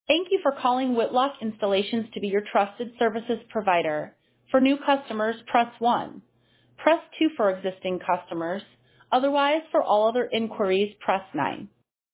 Thank you for calling Whitlock Installations to be your trusted services provider. For new customers, press 1. Press 2 for existing customers. Otherwise, for all other inquiries, press 9.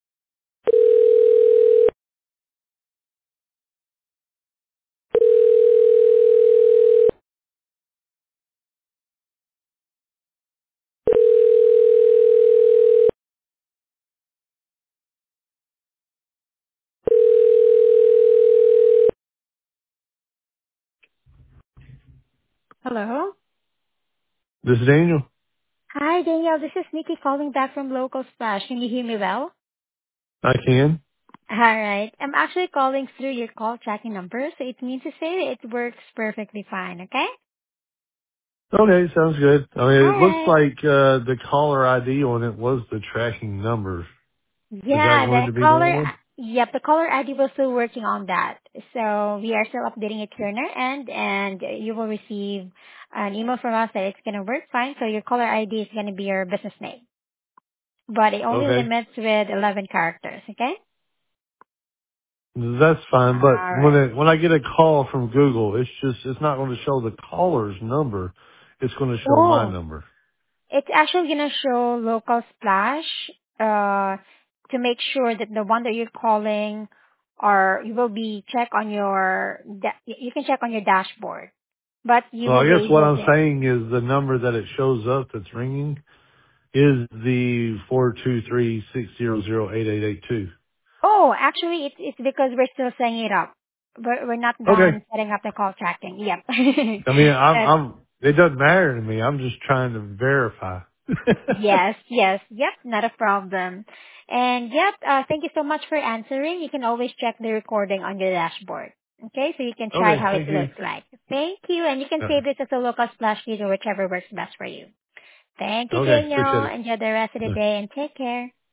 Hello. This is Daniel. Hi, Danielle. This is Nikki calling back from Local Splash. Can you hear me well? I can. All right. I'm actually calling through your call tracking number, so it means to say it works perfectly fine, okay? Okay, sounds good. I mean, All it looks right. like the caller ID on it was the tracking number. Is that Yeah, going the to be caller, normal? yep, the caller ID was still working on that. So we are still updating it here on our end, and you will receive an email from us that it's going to work fine. So your caller ID is going to be your business name, but it only Okay, limits with 11 characters, okay? that's fine. But All right. when I get a call from Google, it's not going to show the caller's number. It's going to show my Oh, number. it's actually going to show local splash uh, to make sure that the one that you're calling or you will be check on your, you can check on your dashboard, but you Well, will I be guess what able I'm to. saying is the number that it shows up that's ringing is the 423-600-8882. Oh, actually, it's because we're still setting it up. We're not Okay. done setting up the call tracking. Yep. I mean, Uh, it doesn't matter to me. I'm just trying to verify. yes, yes, yep, not a problem. And yep, thank you so much for answering. You can always check the recording on your dashboard. Okay, so you can try Okay, how it thank you. looks like. Thank you, and you can Uh, save this as a local splash feed or whichever works best for you. Thank you, Okay, Daniel. appreciate it. Enjoy the rest of the Uh, day and take care.